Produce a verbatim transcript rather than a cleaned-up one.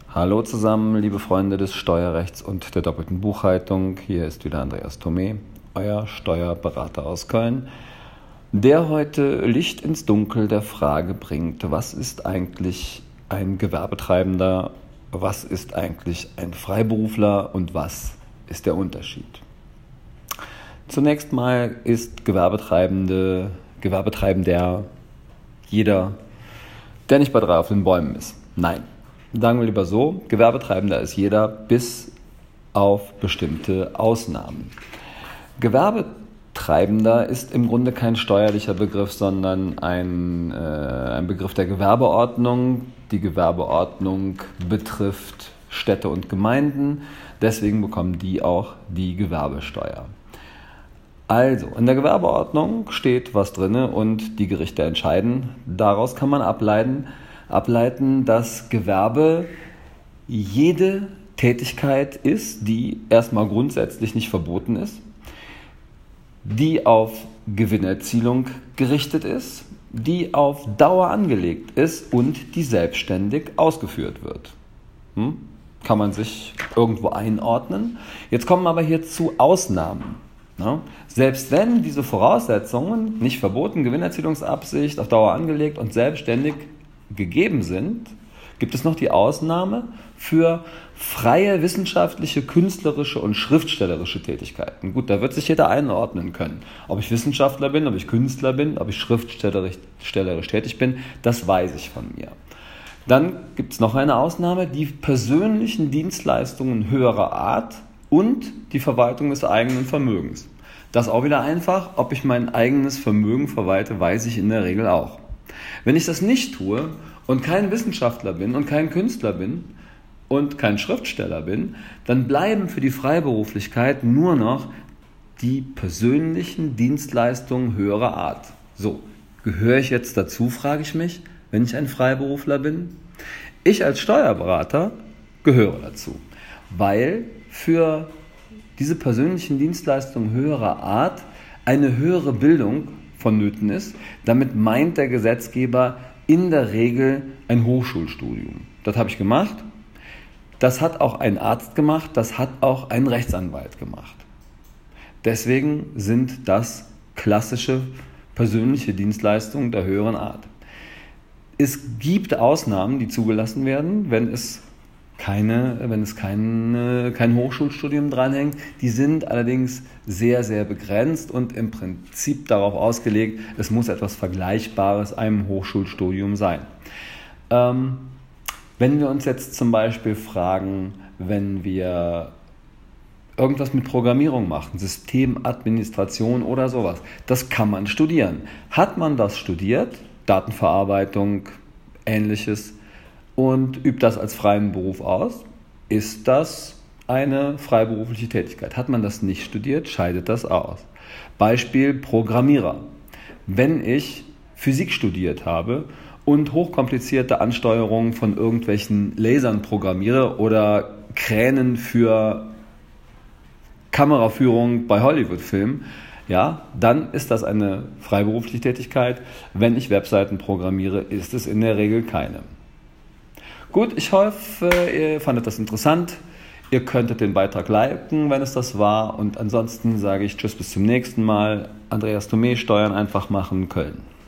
Hallo zusammen, liebe Freunde des Steuerrechts und der doppelten Buchhaltung. Hier ist wieder Andreas Thome, euer Steuerberater aus Köln, der heute Licht ins Dunkel der Frage bringt, was ist eigentlich ein Gewerbetreibender, was ist eigentlich ein Freiberufler und was ist der Unterschied? Zunächst mal ist Gewerbetreibende, Gewerbetreibender jeder, der nicht bei drei auf den Bäumen ist. Nein. Sagen wir lieber so, Gewerbetreibender ist jeder, bis auf bestimmte Ausnahmen. Gewerbetreibender ist im Grunde kein steuerlicher Begriff, sondern ein, äh, ein Begriff der Gewerbeordnung. Die Gewerbeordnung betrifft Städte und Gemeinden, deswegen bekommen die auch die Gewerbesteuer. Also, in der Gewerbeordnung steht was drin und die Gerichte entscheiden. Daraus kann man ableiten, ableiten, dass Gewerbe jede Tätigkeit ist, die erstmal grundsätzlich nicht verboten ist, die auf Gewinnerzielung gerichtet ist, die auf Dauer angelegt ist und die selbstständig ausgeführt wird. Hm? Kann man sich irgendwo einordnen. Jetzt kommen aber hier zu Ausnahmen. Ja? Selbst wenn diese Voraussetzungen nicht verboten, Gewinnerzielungsabsicht, auf Dauer angelegt und selbstständig gegeben sind, gibt es noch die Ausnahme für freie wissenschaftliche, künstlerische und schriftstellerische Tätigkeiten. Gut, da wird sich jeder einordnen können. Ob ich Wissenschaftler bin, ob ich Künstler bin, ob ich schriftstellerisch tätig bin, das weiß ich von mir. Dann gibt es noch eine Ausnahme, die persönlichen Dienstleistungen höherer Art und die Verwaltung des eigenen Vermögens. Das ist auch wieder einfach. Ob ich mein eigenes Vermögen verwalte, weiß ich in der Regel auch. Wenn ich das nicht tue und kein Wissenschaftler bin und kein Künstler bin und kein Schriftsteller bin, dann bleiben für die Freiberuflichkeit nur noch die persönlichen Dienstleistungen höherer Art. So, gehöre ich jetzt dazu, frage ich mich, wenn ich ein Freiberufler bin? Ich als Steuerberater gehöre dazu, weil für diese persönlichen Dienstleistungen höherer Art eine höhere Bildung vonnöten ist. Damit meint der Gesetzgeber in der Regel ein Hochschulstudium. Das habe ich gemacht. Das hat auch ein Arzt gemacht. Das hat auch ein Rechtsanwalt gemacht. Deswegen sind das klassische persönliche Dienstleistungen der höheren Art. Es gibt Ausnahmen, die zugelassen werden, wenn es Keine, wenn es kein, kein Hochschulstudium dranhängt. Die sind allerdings sehr, sehr begrenzt und im Prinzip darauf ausgelegt, es muss etwas Vergleichbares einem Hochschulstudium sein. Ähm, wenn wir uns jetzt zum Beispiel fragen, wenn wir irgendwas mit Programmierung machen, Systemadministration oder sowas, das kann man studieren. Hat man das studiert, Datenverarbeitung, Ähnliches, und übt das als freien Beruf aus, ist das eine freiberufliche Tätigkeit. Hat man das nicht studiert, scheidet das aus. Beispiel Programmierer. Wenn ich Physik studiert habe und hochkomplizierte Ansteuerungen von irgendwelchen Lasern programmiere oder Kränen für Kameraführung bei Hollywood-Filmen, ja, dann ist das eine freiberufliche Tätigkeit. Wenn ich Webseiten programmiere, ist es in der Regel keine. Gut, ich hoffe, ihr fandet das interessant. Ihr könntet den Beitrag liken, wenn es das war. Und ansonsten sage ich Tschüss, bis zum nächsten Mal. Andreas Thome, Steuern einfach machen, Köln.